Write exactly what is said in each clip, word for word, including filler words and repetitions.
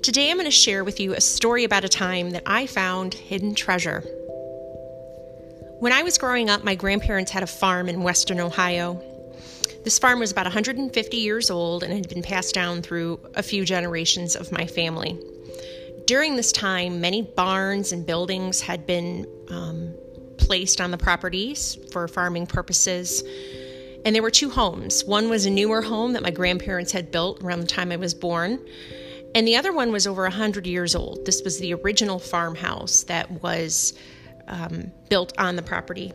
Today I'm going to share with you a story about a time that I found hidden treasure. When I was growing up, my grandparents had a farm in western Ohio. This farm was about one hundred fifty years old and had been passed down through a few generations of my family. During this time, many barns and buildings had been um, placed on the properties for farming purposes. And there were two homes. One was a newer home that my grandparents had built around the time I was born. And the other one was over one hundred years old. This was the original farmhouse that was um, built on the property.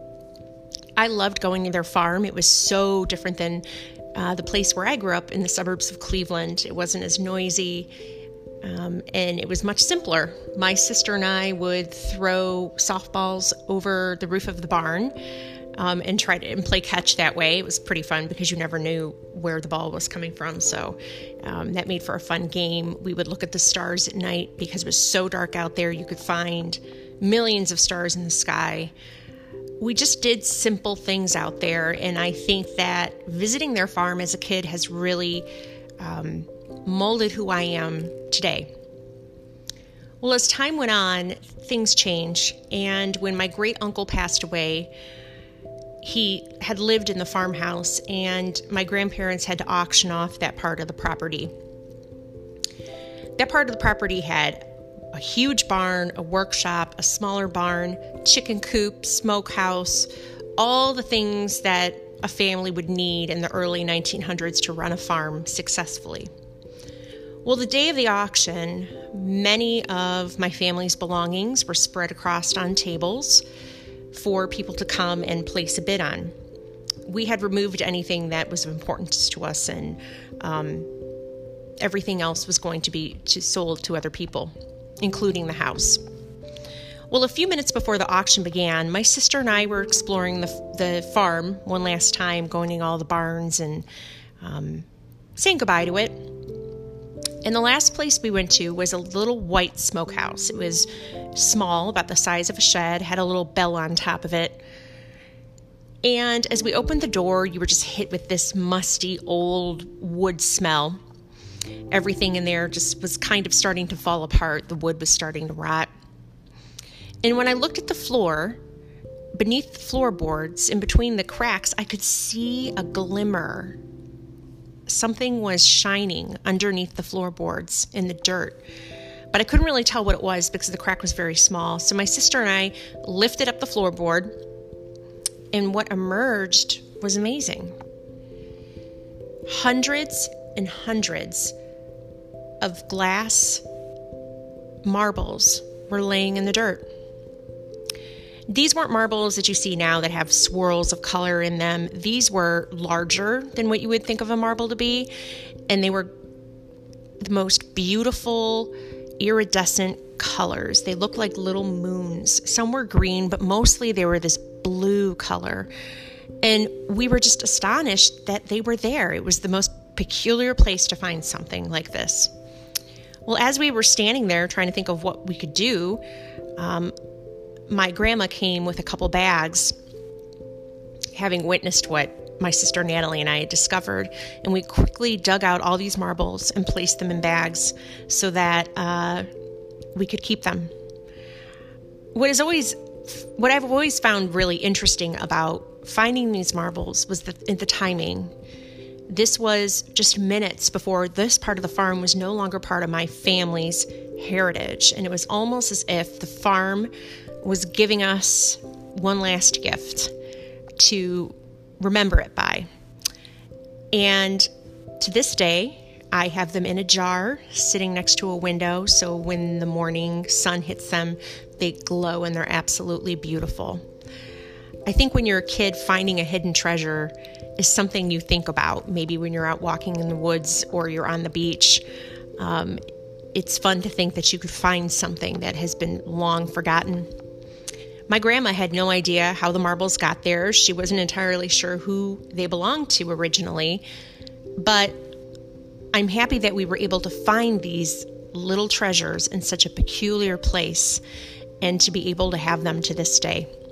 I loved going to their farm. It was so different than uh, the place where I grew up in the suburbs of Cleveland. It wasn't as noisy, um, and it was much simpler. My sister and I would throw softballs over the roof of the barn um, and try to and play catch that way. It was pretty fun because you never knew where the ball was coming from, so um, that made for a fun game. We would look at the stars at night because it was so dark out there. You could find millions of stars in the sky. We just did simple things out there, and I think that visiting their farm as a kid has really um, molded who I am today. Well, as time went on, things changed, and when my great uncle passed away, he had lived in the farmhouse, and my grandparents had to auction off that part of the property. That part of the property had a huge barn, a workshop, a smaller barn, chicken coop, smokehouse, all the things that a family would need in the early nineteen hundreds to run a farm successfully. Well, the day of the auction, many of my family's belongings were spread across on tables for people to come and place a bid on. We had removed anything that was of importance to us, and um, everything else was going to be to, sold to other people, including the house. Well, a few minutes before the auction began, my sister and I were exploring the the farm one last time, going to all the barns and um, saying goodbye to it. And the last place we went to was a little white smokehouse. It was small, about the size of a shed, had a little bell on top of it. And as we opened the door, you were just hit with this musty old wood smell. Everything in there just was kind of starting to fall apart. The wood was starting to rot. And when I looked at the floor, beneath the floorboards, in between the cracks, I could see a glimmer. Something was shining underneath the floorboards in the dirt. But I couldn't really tell what it was because the crack was very small. So my sister and I lifted up the floorboard, and what emerged was amazing. Hundreds and hundreds of glass marbles were laying in the dirt. These weren't marbles that you see now that have swirls of color in them. These were larger than what you would think of a marble to be, and they were the most beautiful iridescent colors. They looked like little moons. Some were green, but mostly they were this blue color. And we were just astonished that they were there. It was the most peculiar place to find something like this. Well, as we were standing there trying to think of what we could do, um, my grandma came with a couple bags, having witnessed what my sister Natalie and I had discovered, and we quickly dug out all these marbles and placed them in bags so that uh, we could keep them. What is always, what I've always found really interesting about finding these marbles was the, the timing. This was just minutes before this part of the farm was no longer part of my family's heritage, and it was almost as if the farm was giving us one last gift to remember it by. And to this day, I have them in a jar sitting next to a window, so when the morning sun hits them, they glow and they're absolutely beautiful. I think when you're a kid, finding a hidden treasure is something you think about. Maybe when you're out walking in the woods or you're on the beach, um, it's fun to think that you could find something that has been long forgotten. My grandma had no idea how the marbles got there. She wasn't entirely sure who they belonged to originally, but I'm happy that we were able to find these little treasures in such a peculiar place and to be able to have them to this day.